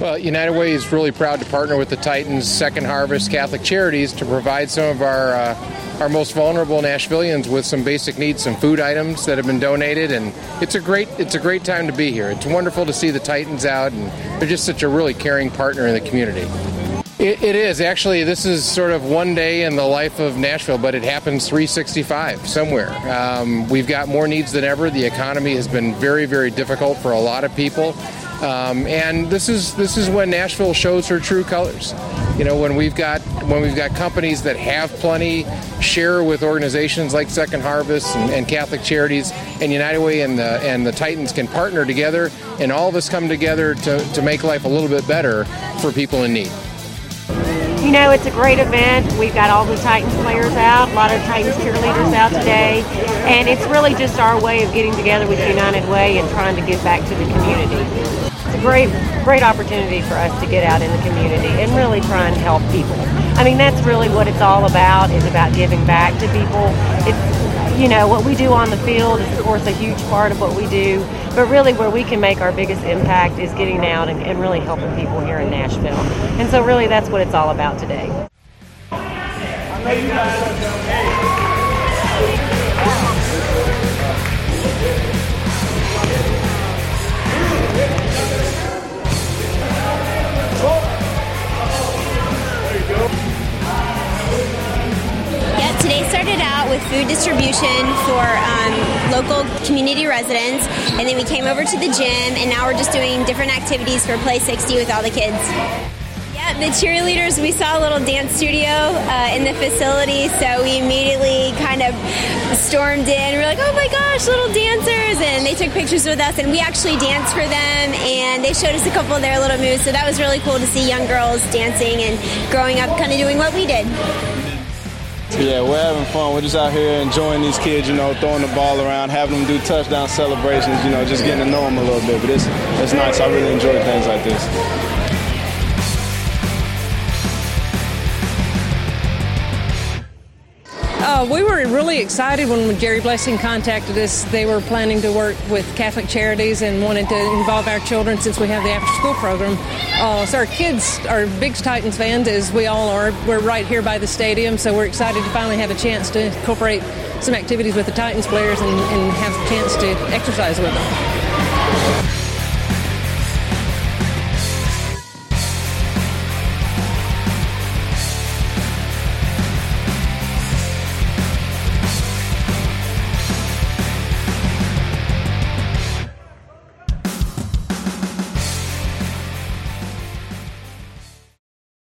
Well, United Way is really proud to partner with the Titans, Second Harvest, Catholic Charities to provide some of our most vulnerable Nashvillians with some basic needs, some food items that have been donated, and it's a great time to be here. It's wonderful to see the Titans out, and they're just such a really caring partner in the community. It is. Actually, this is sort of one day in the life of Nashville, but it happens 365 somewhere. We've got more needs than ever. The economy has been very, very difficult for a lot of people. And this is when Nashville shows her true colors. You know, when we've got companies that have plenty, share with organizations like Second Harvest and Catholic Charities, and United Way and the Titans can partner together, and all of us come together to make life a little bit better for people in need. You know, it's a great event. We've got all the Titans players out, a lot of Titans cheerleaders out today, and it's really just our way of getting together with United Way and trying to give back to the community. It's a great opportunity for us to get out in the community and really try and help people. I mean, that's really what it's all about, is about giving back to people. It's, you know, what we do on the field is, of course, a huge part of what we do, but really where we can make our biggest impact is getting out and really helping people here in Nashville. And so really that's what it's all about today. I know you guys Today started out with food distribution for local community residents, and then we came over to the gym, and now we're just doing different activities for Play 60 with all the kids. Yeah, the cheerleaders, we saw a little dance studio in the facility, so we immediately kind of stormed in. We were like, oh my gosh, little dancers, and they took pictures with us, and we actually danced for them, and they showed us a couple of their little moves, so that was really cool to see young girls dancing and growing up kind of doing what we did. Yeah, we're having fun. We're just out here enjoying these kids, you know, throwing the ball around, having them do touchdown celebrations, you know, just getting to know them a little bit. But it's nice. I really enjoy things like this. We were really excited when Jerry Blessing contacted us. They were planning to work with Catholic Charities and wanted to involve our children since we have the after-school program. So our kids are big Titans fans, as we all are. We're right here by the stadium, so we're excited to finally have a chance to incorporate some activities with the Titans players and have a chance to exercise with them.